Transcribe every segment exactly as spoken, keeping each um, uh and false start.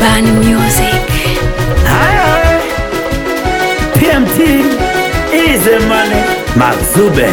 Bani Music. Hi, P M T, easy money, Mazube.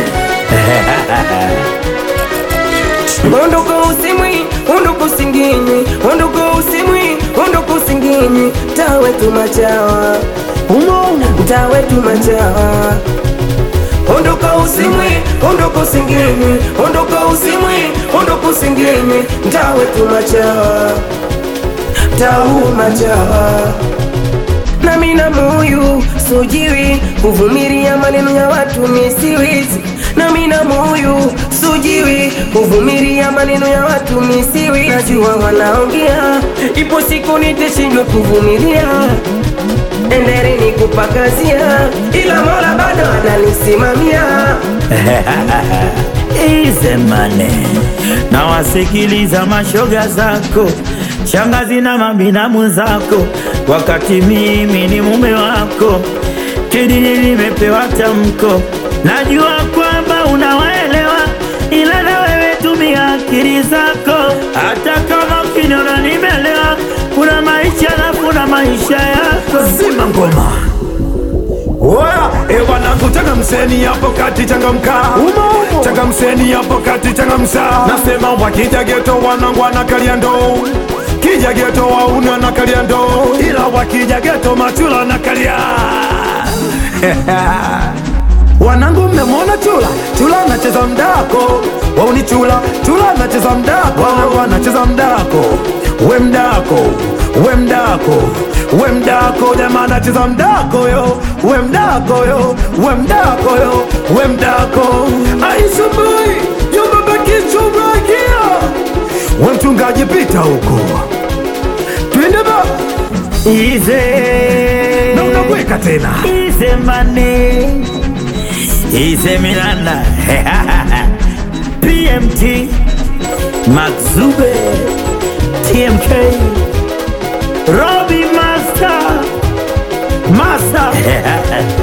Ondoka usimwi, ondoka usinginywi, ondoka usimwi, ondoka usinginywi, tawe tumachawa, Umo, tawe tumachawa. Ondoka usimwi, ondoka usinginywi, ondoka usimwi, ondoka usinginywi, tawe tumachawa, tawe machawa. Na mina moyo sujiwi kuvumilia maneno ya watu misiwizi. Na mina moyo sujiwi kuvumilia maneno ya watu misiwizi. Najua wanaongea, ipo siku nitashindwa kuvumilia. Endeleni kupakazia, ila Mola bado ananisimamia. easy money. Na wasikiliza mashoga zako, shangazi na mabinamu zako, wakati mimi ni mume wako. Kidini nimepewa tamko, najua kwamba unawaelewa, ila na wewe tumia akili zako. Hata kama ukiniona nimelewa, kuna maisha na kuna maisha yako. Zima ngoma. Oya, ewa nangu changa mseni hapo kati changa mkaa. Changa mseni hapo kati changa msaa. Nasema wakija geto wanangu wanakalia ndoo. Kija geto wauna nakalia ndoo. Ila wakija geto machula nakalia. Wanangu mmemwona chula, chula anacheza mdako. Wauni chula, chula anacheza mdako. Wanangu anacheza mdako. We mdako, we mdako, we mdako. Jamaa anacheza mdako yo, we mdako yo, we mdako yo, we mdako. Aisubui, yomba baki chubakia. We mchungaji pita huko. Twende ba. Easy. Na unakweka tena. Easy money, easy Miranda. P M T, Mazube, T M K, Robbie Master, Master.